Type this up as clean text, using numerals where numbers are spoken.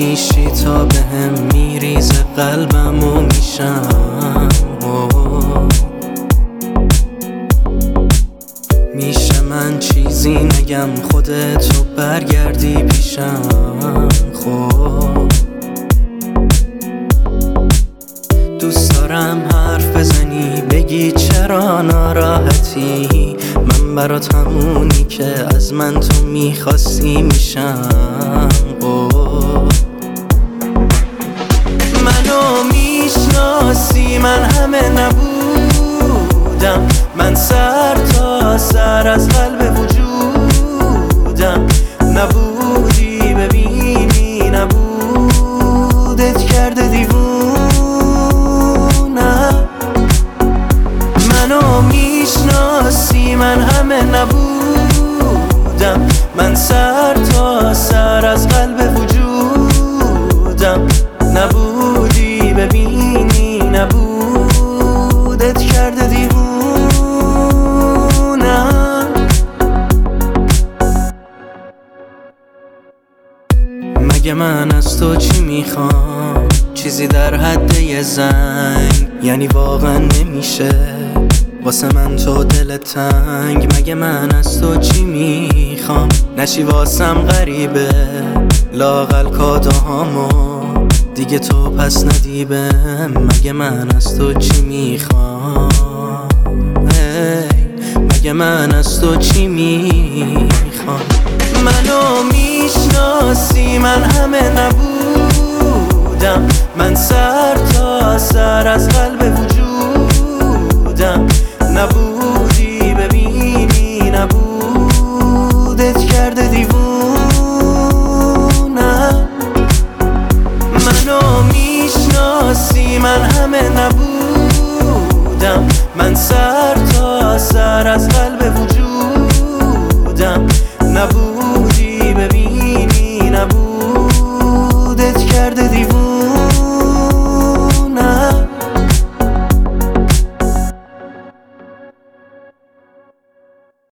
میشی تا بهم میریز قلبم و میشم میشه من چیزی نگم خودتو برگردی پیشم. خب دوست دارم حرف بزنی بگی چرا ناراحتی، من برات همونی که از من تو میخواستی میشم. منو میشناسی من همه نبودم، من سر تا سر از قلب وجودم. نبودی ببینی نبودت کرده دیوونم. منو میشناسی من همه نبودم، من سر تا سر از قلب وجودم. نبودی ببینی نبودت کرده دیوونم. مگه من از تو چی میخوام؟ چیزی در حد یه زنگ، یعنی واقعا نمیشه واسه من تو دل تنگ. مگه من از تو چی میخوام؟ نشی واسم غریبه لااقل کادوهامو دیگه تو پس ندی بهم. مگه من از تو چی میخوام؟ مگه من از تو چی میخوام؟ منو میشناسی من همه نبودم، من سر تا سر از قلب وجودم. نبودی ببینی نبودت کرده دیوونم. منو میشناسی من همه نبودم، من سر